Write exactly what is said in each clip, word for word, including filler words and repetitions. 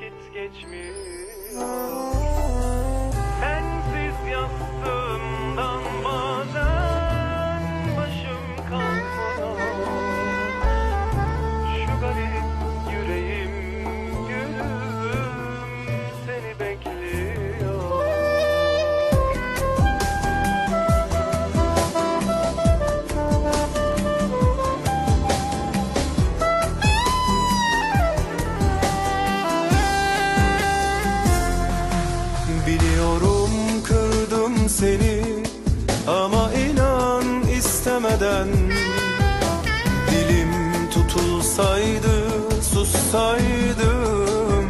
vakit geçmiyor. Sensiz yastığımdan bazen başım kalkmıyor. Şu garip yüreğim gülüm seni bekliyor. Biliyorum kırdım seni ama inan istemeden. Dilim tutulsaydı sussaydım.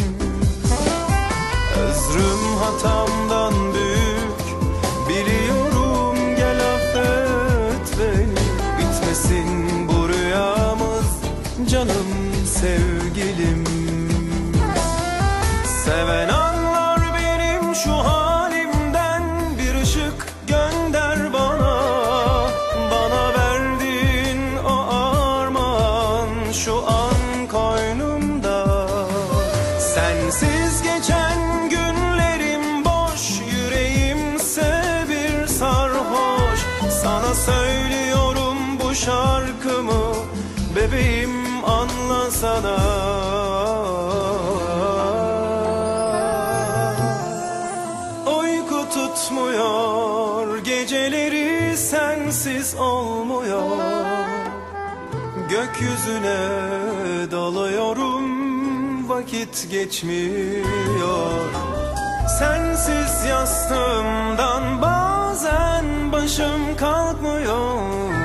Özrüm hatamdan büyük biliyorum, gel affet beni. Bitmesin bu rüyamız canım sevgilim. Seven anlar benim şu halimden, bir ışık gönder bana. Bana verdiğin o armağan şu an koynumda. Sensiz geçen günlerim boş, yüreğimse bir sarhoş. Sana söylüyorum bu şarkımı, bebeğim anlasana. Tutmuyor, geceleri sensiz olmuyor. Gökyüzüne dalıyorum, vakit geçmiyor. Sensiz yastığımdan bazen başım kalkmıyor.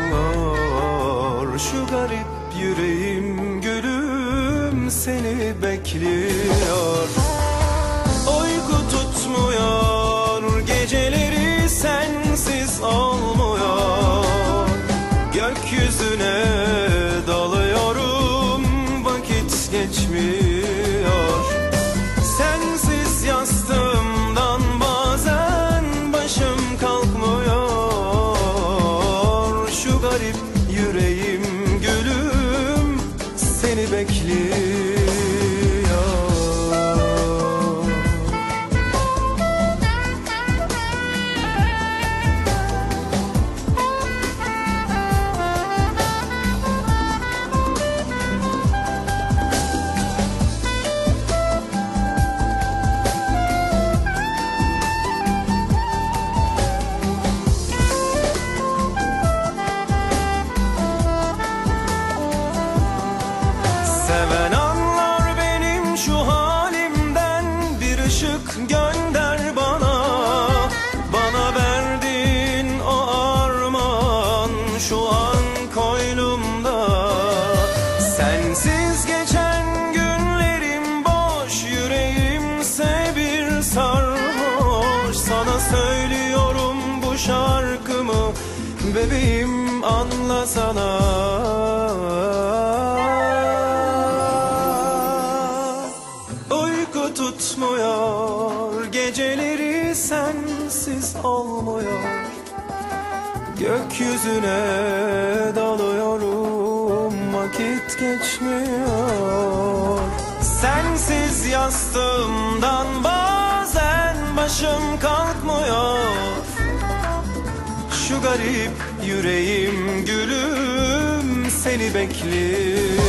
Şu garip yüreğim gülüm seni bekliyor. Uyku tutmuyor, geceleri sensiz olmuyor. Gökyüzüne dalıyorum, vakit geçmiyor. Sensiz yastığımdan bazen başım kalkmıyor. Şu garip yüreğim gülüm seni bekliyor. Seven anlar benim şu halimden, bir ışık gönder bana. Bana verdiğin o armağan şu an koynumda. Sensiz geçen günlerim boş, yüreğimse bir sarhoş. Sana söylüyorum bu şarkımı, bebeğim anlasana. Uyku tutmuyor, geceleri sensiz olmuyor. Gökyüzüne dalıyorum, vakit geçmiyor. Sensiz yastığımdan bazen başım kalkmıyor. Şu garip yüreğim gülüm seni bekliyor.